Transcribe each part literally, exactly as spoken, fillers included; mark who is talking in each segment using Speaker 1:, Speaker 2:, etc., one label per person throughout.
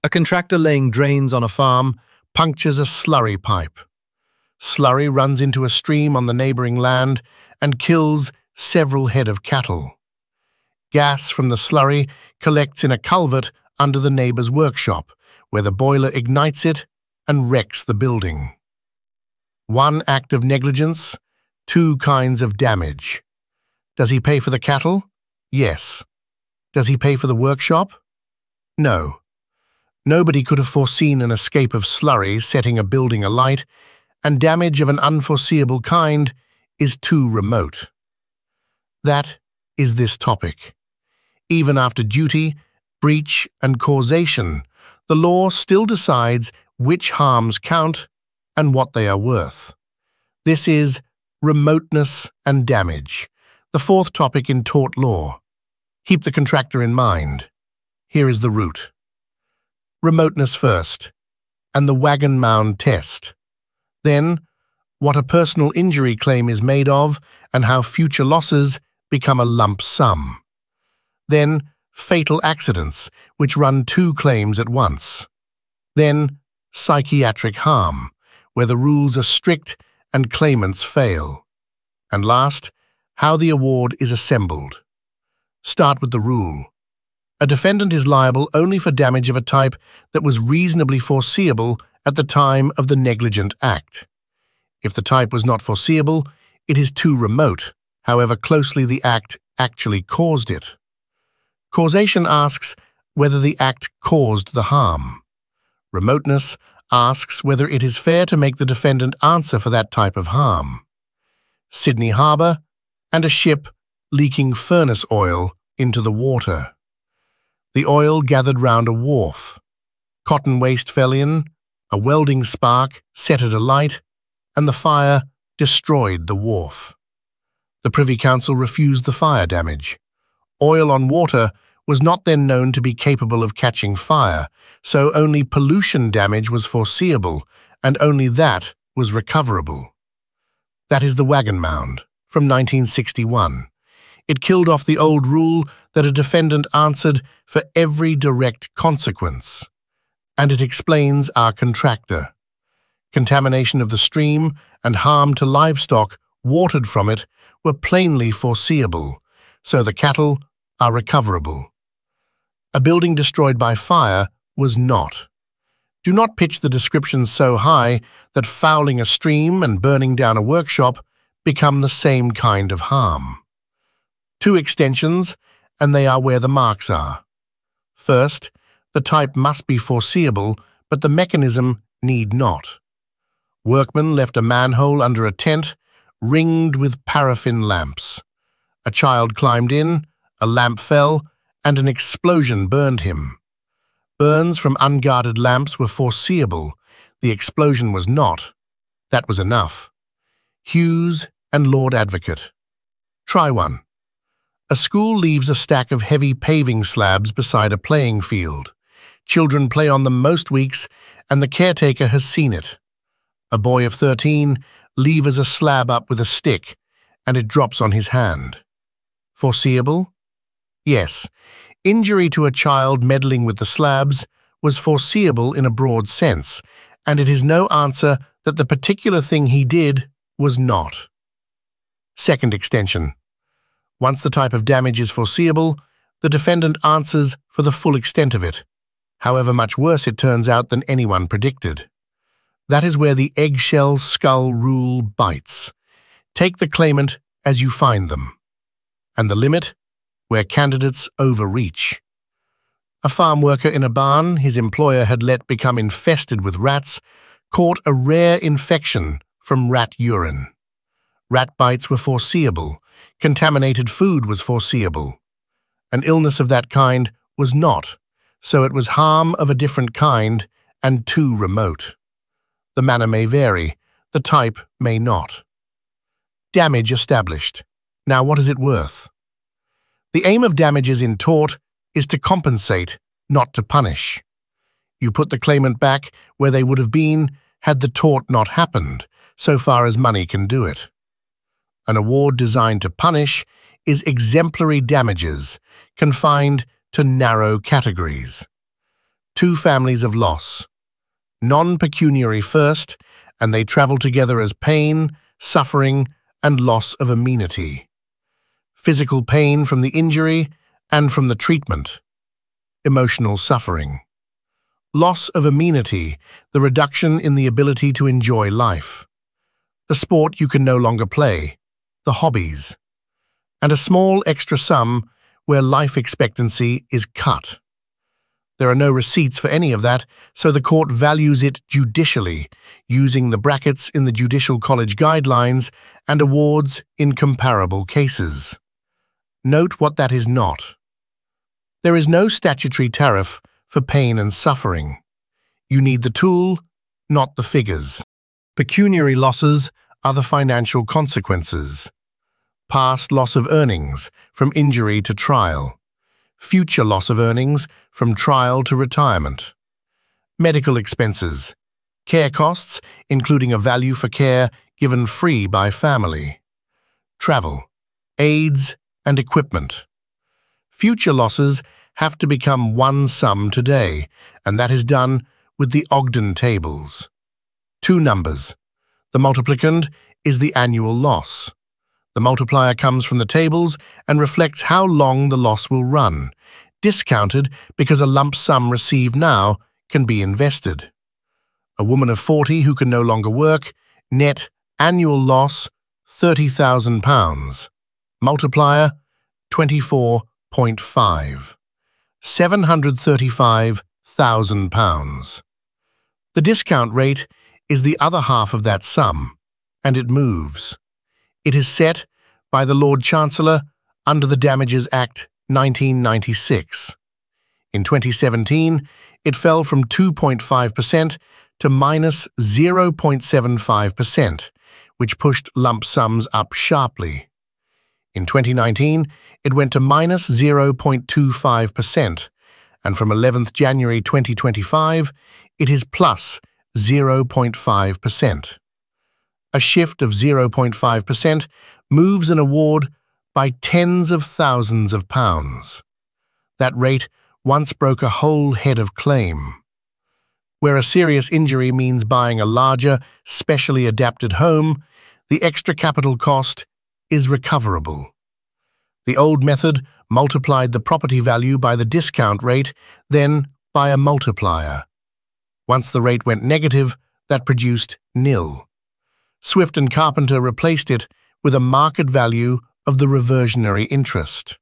Speaker 1: A contractor laying drains on a farm punctures a slurry pipe. Slurry runs into a stream on the neighboring land and kills several head of cattle. Gas from the slurry collects in a culvert under the neighbor's workshop, where the boiler ignites it and wrecks the building. One act of negligence, two kinds of damage. Does he pay for the cattle? Yes. Does he pay for the workshop? No. Nobody could have foreseen an escape of slurry setting a building alight, and damage of an unforeseeable kind is too remote. That is this topic. Even after duty, breach, and causation, the law still decides which harms count and what they are worth. This is remoteness and damage, the fourth topic in tort law. Keep the contractor in mind. Here is the root. Remoteness first, and the wagon mound test. Then, what a personal injury claim is made of and how future losses become a lump sum. Then, fatal accidents, which run two claims at once. Then, psychiatric harm, where the rules are strict and claimants fail. And last, how the award is assembled. Start with the rule. A defendant is liable only for damage of a type that was reasonably foreseeable at the time of the negligent act. If the type was not foreseeable, it is too remote, however closely the act actually caused it. Causation asks whether the act caused the harm. Remoteness asks whether it is fair to make the defendant answer for that type of harm. Sydney Harbour and a ship leaking furnace oil into the water. The oil gathered round a wharf. Cotton waste fell in, a welding spark set it alight, and the fire destroyed the wharf. The Privy Council refused the fire damage. Oil on water was not then known to be capable of catching fire, so only pollution damage was foreseeable, and only that was recoverable. That is the wagon mound, from nineteen sixty-one. It killed off the old rule that a defendant answered for every direct consequence. And it explains our contractor. Contamination of the stream and harm to livestock watered from it were plainly foreseeable, so the cattle are recoverable. A building destroyed by fire was not. Do not pitch the description so high that fouling a stream and burning down a workshop become the same kind of harm. Two extensions, and they are where the marks are. First, the type must be foreseeable, but the mechanism need not. Workmen left a manhole under a tent, ringed with paraffin lamps. A child climbed in, a lamp fell, and an explosion burned him. Burns from unguarded lamps were foreseeable. The explosion was not. That was enough. Hughes and Lord Advocate. Try one. A school leaves a stack of heavy paving slabs beside a playing field. Children play on them most weeks, and the caretaker has seen it. A boy of thirteen levers a slab up with a stick, and it drops on his hand. Foreseeable? Yes. Injury to a child meddling with the slabs was foreseeable in a broad sense, and it is no answer that the particular thing he did was not. Second extension. Once the type of damage is foreseeable, the defendant answers for the full extent of it, however much worse it turns out than anyone predicted. That is where the eggshell skull rule bites. Take the claimant as you find them. And the limit? Where candidates overreach. A farm worker in a barn his employer had let become infested with rats caught a rare infection from rat urine. Rat bites were foreseeable. Contaminated food was foreseeable. An illness of that kind was not, so it was harm of a different kind and too remote. The manner may vary, the type may not. Damage established. Now what is it worth? The aim of damages in tort is to compensate, not to punish. You put the claimant back where they would have been had the tort not happened, so far as money can do it. An award designed to punish is exemplary damages, confined to narrow categories. two families of loss. Non-pecuniary first, and they travel together as pain, suffering, and loss of amenity. Physical pain from the injury and from the treatment. Emotional suffering. Loss of amenity, the reduction in the ability to enjoy life. The sport you can no longer play, the hobbies. And a small extra sum where life expectancy is cut. There are no receipts for any of that, so the court values it judicially, using the brackets in the Judicial College guidelines and awards in comparable cases. Note what that is not. There is no statutory tariff for pain and suffering. You need the tool, not the figures. Pecuniary losses are the financial consequences. Past loss of earnings from injury to trial. Future loss of earnings from trial to retirement. Medical expenses. Care costs, including a value for care given free by family. Travel, aids, and equipment. Future losses have to become one sum today, and that is done with the Ogden tables. Two numbers. The multiplicand is the annual loss. The multiplier comes from the tables and reflects how long the loss will run, discounted because a lump sum received now can be invested. A woman of forty who can no longer work, net annual loss thirty thousand pounds. Multiplier twenty-four point five. seven hundred thirty-five thousand pounds. The discount rate is the other half of that sum, and it moves. It is set by the Lord Chancellor under the Damages Act nineteen ninety-six. In twenty seventeen, it fell from two point five percent to minus zero point seven five percent, which pushed lump sums up sharply. In twenty nineteen, it went to minus zero point two five percent, and from eleventh January twenty twenty-five, it is plus zero point five percent. A shift of zero point five percent moves an award by tens of thousands of pounds. That rate once broke a whole head of claim. Where a serious injury means buying a larger, specially adapted home, the extra capital cost is recoverable. The old method multiplied the property value by the discount rate, then by a multiplier. Once the rate went negative, that produced nil. Swift and Carpenter replaced it with a market value of the reversionary interest.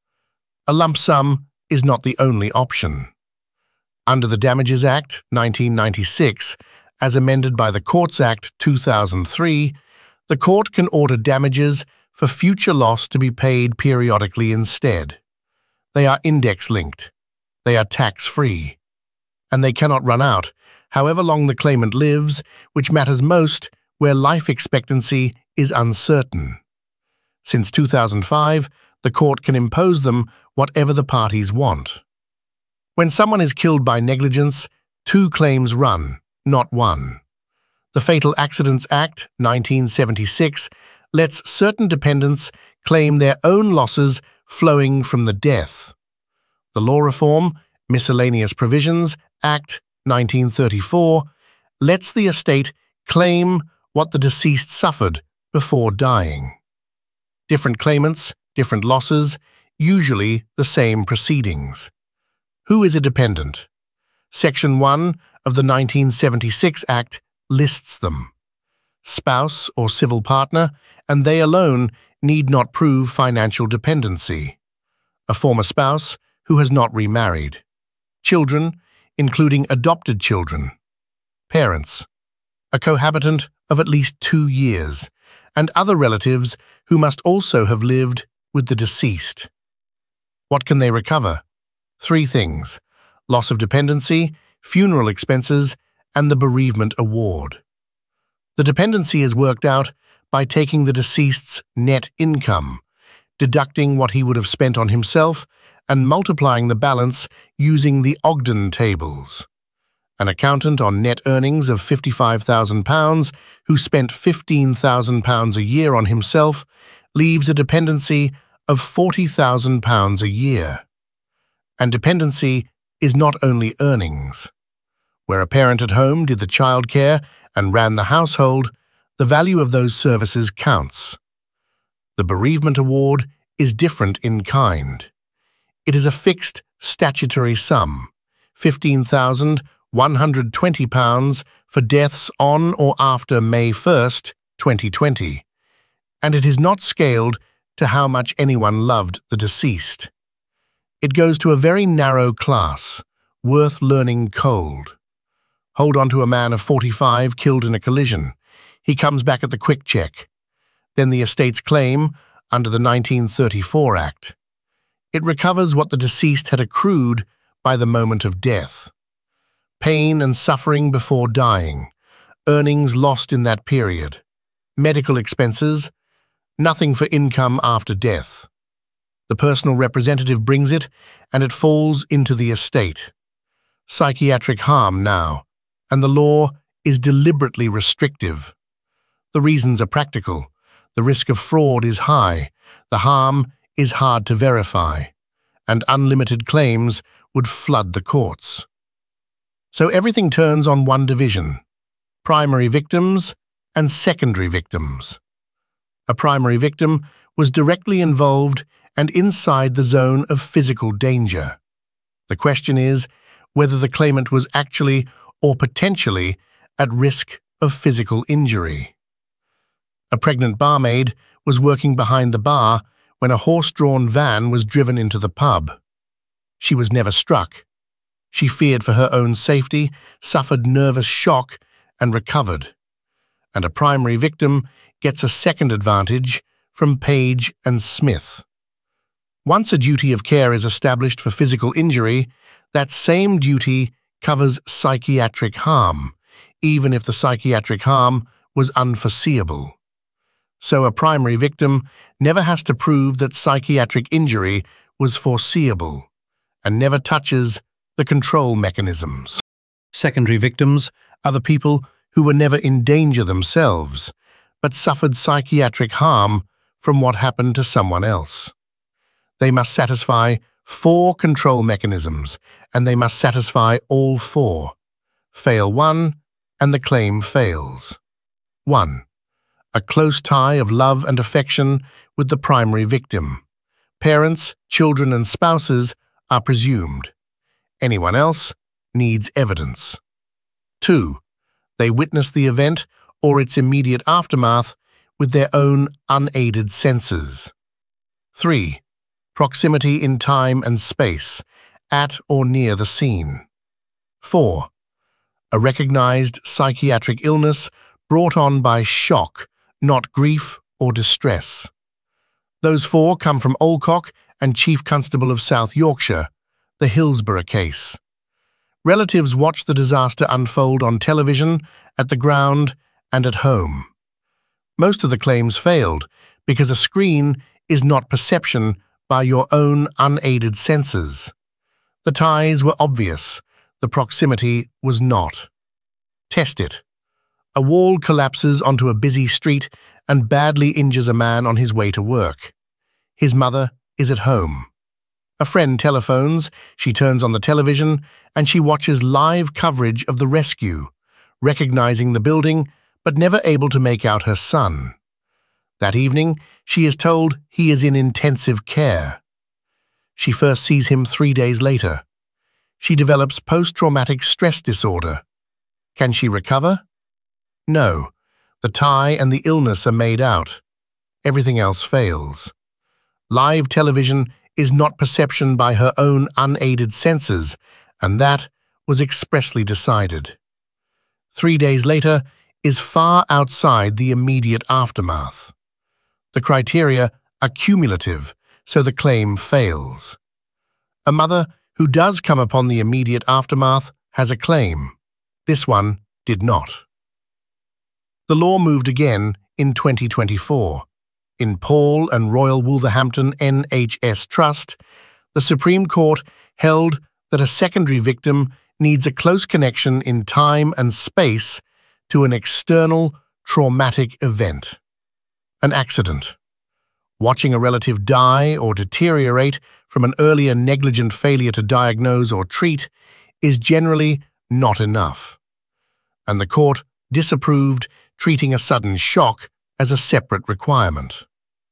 Speaker 1: A lump sum is not the only option. Under the Damages Act nineteen ninety-six, as amended by the Courts Act two thousand three, the court can order damages for future loss to be paid periodically instead. They are index-linked. They are tax-free. And they cannot run out, however long the claimant lives, which matters most where life expectancy is uncertain. Since two thousand five, the court can impose them whatever the parties want. When someone is killed by negligence, two claims run, not one. The Fatal Accidents Act nineteen seventy-six lets certain dependents claim their own losses flowing from the death. The Law Reform Miscellaneous Provisions Act nineteen thirty-four lets the estate claim what the deceased suffered before dying. Different claimants, different losses, usually the same proceedings. Who is a dependent? Section one of the nineteen seventy-six Act lists them. Spouse or civil partner, and they alone need not prove financial dependency. A former spouse who has not remarried. Children, including adopted children. Parents. A cohabitant of at least two years, and other relatives who must also have lived with the deceased. What can they recover? Three things: loss of dependency, funeral expenses, and the bereavement award. The dependency is worked out by taking the deceased's net income, deducting what he would have spent on himself, and multiplying the balance using the Ogden tables. An accountant on net earnings of fifty-five thousand pounds who spent fifteen thousand pounds a year on himself leaves a dependency of forty thousand pounds a year. And dependency is not only earnings. Where a parent at home did the childcare and ran the household, the value of those services counts. The bereavement award is different in kind. It is a fixed statutory sum, fifteen thousand one hundred twenty pounds for deaths on or after May first, twenty twenty, and it is not scaled to how much anyone loved the deceased. It goes to a very narrow class, worth learning cold. Hold on to a man of forty-five killed in a collision. He comes back at the quick check. Then the estate's claim under the nineteen thirty-four Act. It recovers what the deceased had accrued by the moment of death. Pain and suffering before dying, earnings lost in that period, medical expenses, nothing for income after death. The personal representative brings it, and it falls into the estate. Psychiatric harm now, and the law is deliberately restrictive. The reasons are practical. The risk of fraud is high, the harm is hard to verify, and unlimited claims would flood the courts. So everything turns on one division: primary victims and secondary victims. A primary victim was directly involved and inside the zone of physical danger. The question is whether the claimant was actually or potentially at risk of physical injury. A pregnant barmaid was working behind the bar when a horse-drawn van was driven into the pub. She was never struck. She feared for her own safety, suffered nervous shock, and recovered. And a primary victim gets a second advantage from Page and Smith. Once a duty of care is established for physical injury, that same duty covers psychiatric harm, even if the psychiatric harm was unforeseeable. So a primary victim never has to prove that psychiatric injury was foreseeable, and never touches the control mechanisms.
Speaker 2: Secondary victims
Speaker 1: are the people who were never in danger themselves, but suffered psychiatric harm from what happened to someone else. They must satisfy four control mechanisms, and they must satisfy all four. Fail one, and the claim fails. one. A close tie of love and affection with the primary victim. Parents, children, and spouses are presumed. Anyone else needs evidence. two. They witness the event or its immediate aftermath with their own unaided senses. three. Proximity in time and space, at or near the scene. four. A recognized psychiatric illness brought on by shock, not grief or distress. Those four come from Alcock and Chief Constable of South Yorkshire, the Hillsborough case. Relatives watched the disaster unfold on television, at the ground, and at home. Most of the claims failed because a screen is not perception by your own unaided senses. The ties were obvious, the proximity was not. Test it. A wall collapses onto a busy street and badly injures a man on his way to work. His mother is at home. A friend telephones, she turns on the television, and she watches live coverage of the rescue, recognizing the building but never able to make out her son. That evening, she is told he is in intensive care. She first sees him three days later. She develops post-traumatic stress disorder. Can she recover? No. The tie and the illness are made out. Everything else fails. Live television is not perception by her own unaided senses, and that was expressly decided. Three days later is far outside the immediate aftermath. The criteria are cumulative, so the claim fails. A mother who does come upon the immediate aftermath has a claim. This one did not. The law moved again in twenty twenty-four. In Paul and Royal Wolverhampton N H S Trust, the Supreme Court held that a secondary victim needs a close connection in time and space to an external traumatic event. An accident. Watching a relative die or deteriorate from from an earlier negligent failure to diagnose or treat is generally not enough, and the court disapproved treating a sudden shock as a separate requirement.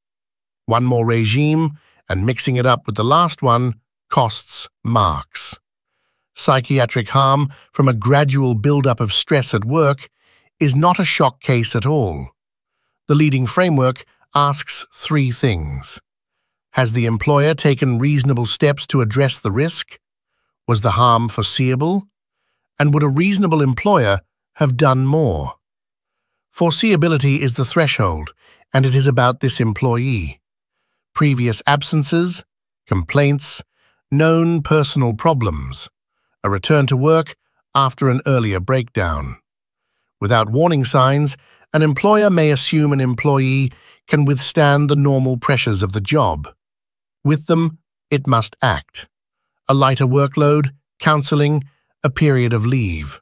Speaker 1: One more regime, and mixing it up with the last one, costs marks. Psychiatric harm from a gradual build-up of stress at work is not a shock case at all. The leading framework asks three things. Has the employer taken reasonable steps to address the risk? Was the harm foreseeable? And would a reasonable employer have done more? Foreseeability is the threshold, and it is about this employee. Previous absences, complaints, known personal problems, a return to work after an earlier breakdown. Without warning signs, an employer may assume an employee can withstand the normal pressures of the job. With them, it must act. A lighter workload, counseling, a period of leave.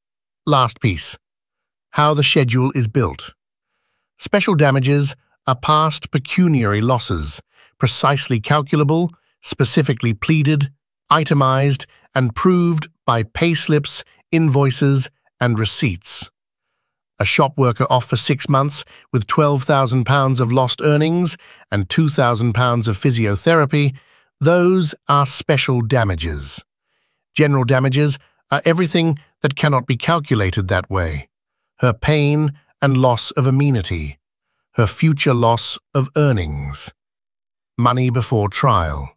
Speaker 1: Last piece. How the schedule is built. Special damages are past pecuniary losses, precisely calculable, specifically pleaded, itemized, and proved by payslips, invoices, and receipts. A shop worker off for six months with twelve thousand pounds of lost earnings and two thousand pounds of physiotherapy, those are special damages. General damages are everything that cannot be calculated that way. Her pain and loss of amenity, her future loss of earnings. Money before trial.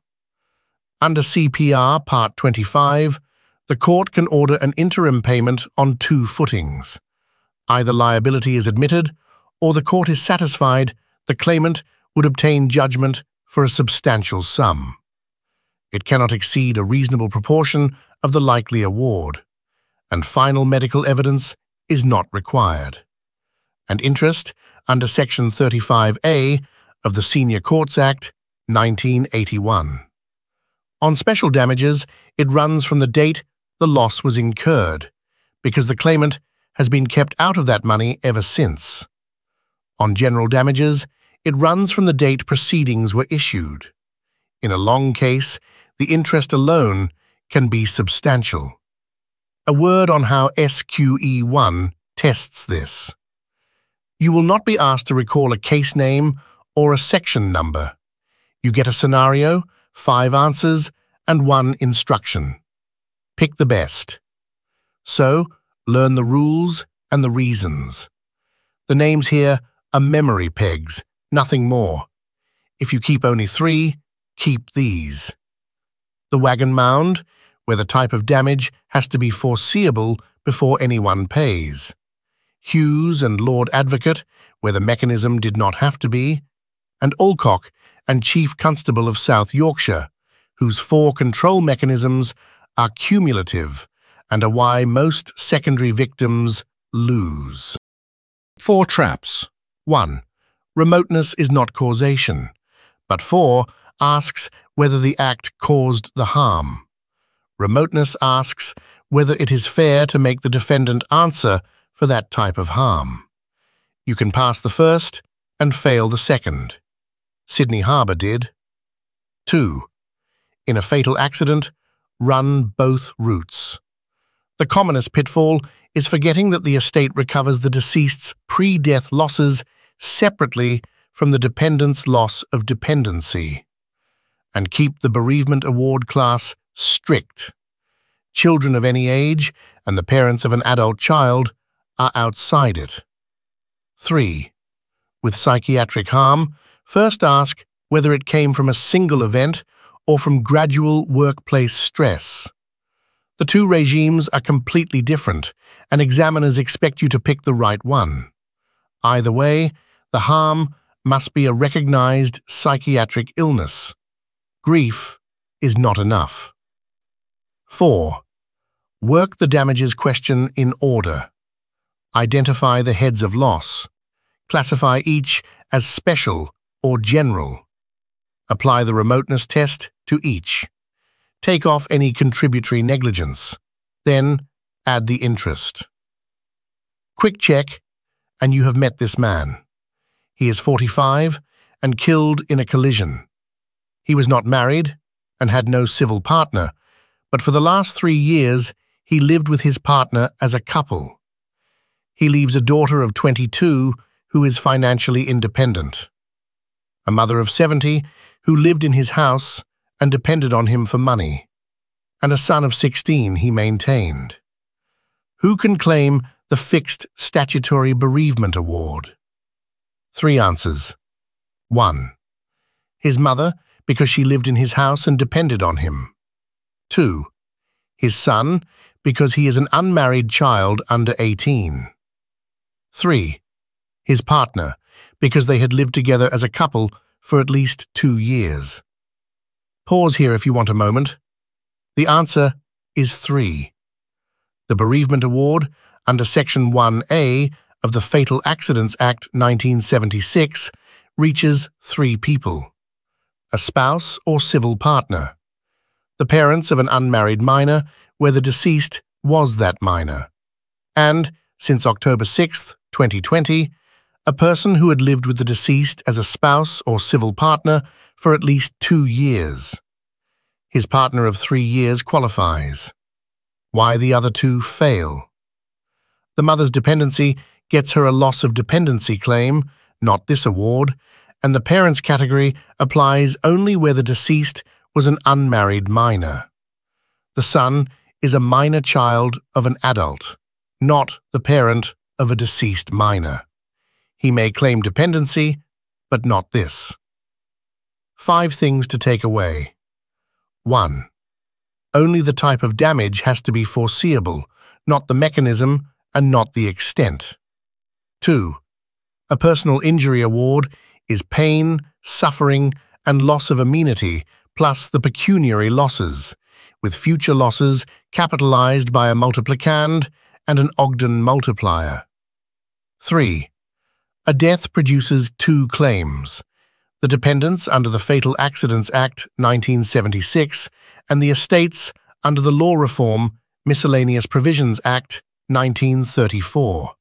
Speaker 1: Under C P R Part twenty-five, the court can order an interim payment on two footings. Either liability is admitted, or the court is satisfied the claimant would obtain judgment for a substantial sum. It cannot exceed a reasonable proportion of the likely award, and final medical evidence is not required. And interest under Section thirty-five A of the Senior Courts Act, nineteen eighty-one. On special damages, it runs from the date the loss was incurred, because the claimant has been kept out of that money ever since. On general damages, it runs from the date proceedings were issued. In a long case, the interest alone can be substantial. A word on how S Q E one tests this. You will not be asked to recall a case name or a section number. You get a scenario, five answers, and one instruction. Pick the best. So, learn the rules and the reasons. The names here are memory pegs, nothing more. If you keep only three, keep these. The wagon mound, where the type of damage has to be foreseeable before anyone pays. Hughes and Lord Advocate, where the mechanism did not have to be. And Alcock and Chief Constable of South Yorkshire, whose four control mechanisms are cumulative and are why most secondary victims lose. Four traps. one. Remoteness is not causation, but four asks whether the act caused the harm. Remoteness asks whether it is fair to make the defendant answer for that type of harm. You can pass the first and fail the second. Sydney Harbour did. two. In a fatal accident, run both routes. The commonest pitfall is forgetting that the estate recovers the deceased's pre-death losses separately from the dependent's loss of dependency, and keep the bereavement award class strict. Children of any age and the parents of an adult child are outside it. three. With psychiatric harm, first ask whether it came from a single event or from gradual workplace stress. The two regimes are completely different, and examiners expect you to pick the right one. Either way, the harm must be a recognized psychiatric illness. Grief is not enough. four. Work the damages question in order. Identify the heads of loss. Classify each as special or general. Apply the remoteness test to each. Take off any contributory negligence. Then add the interest. Quick check, and you have met this man. He is forty-five and killed in a collision. He was not married, and had no civil partner, but for the last three years he lived with his partner as a couple. He leaves a daughter of twenty-two who is financially independent, a mother of seventy who lived in his house and depended on him for money, and a son of sixteen he maintained. Who can claim the Fixed Statutory Bereavement Award? Three answers. One. His mother, because she lived in his house and depended on him. Two. His son, because he is an unmarried child under eighteen. Three. His partner, because they had lived together as a couple for at least two years. Pause here if you want a moment. The answer is three. The Bereavement Award, under Section one A of the Fatal Accidents Act nineteen seventy-six, reaches three people: a spouse or civil partner, the parents of an unmarried minor where the deceased was that minor, and, since October sixth, twenty twenty, a person who had lived with the deceased as a spouse or civil partner for at least two years. His partner of three years qualifies. Why the other two fail? The mother's dependency gets her a loss of dependency claim, not this award, and the parents category applies only where the deceased was an unmarried minor. The son is a minor child of an adult, not the parent of a deceased minor. He may claim dependency, but not this. Five things to take away. One. Only the type of damage has to be foreseeable, not the mechanism and not the extent. Two. A personal injury award is pain, suffering, and loss of amenity, plus the pecuniary losses, with future losses capitalized by a multiplicand and an Ogden multiplier. Three. A death produces two claims: the dependents under the Fatal Accidents Act nineteen seventy-six and the estates under the Law Reform Miscellaneous Provisions Act nineteen thirty-four.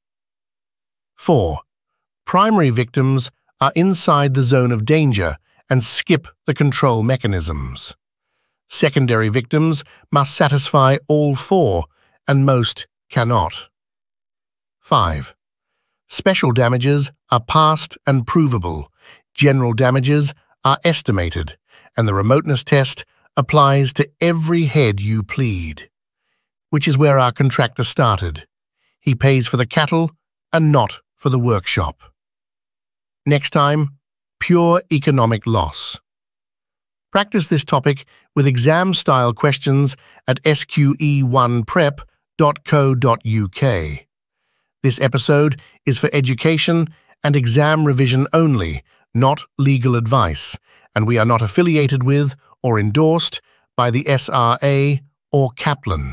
Speaker 1: Four. Primary victims are inside the zone of danger and skip the control mechanisms. Secondary victims must satisfy all four, and most cannot. Five. Special damages are past and provable. General damages are estimated, and the remoteness test applies to every head you plead, which is where our contractor started. He pays for the cattle and not for the workshop. Next time, pure economic loss. Practice this topic with exam-style questions at S Q E one prep dot co dot U K. This episode is for education and exam revision only, not legal advice, and we are not affiliated with or endorsed by the S R A or Kaplan.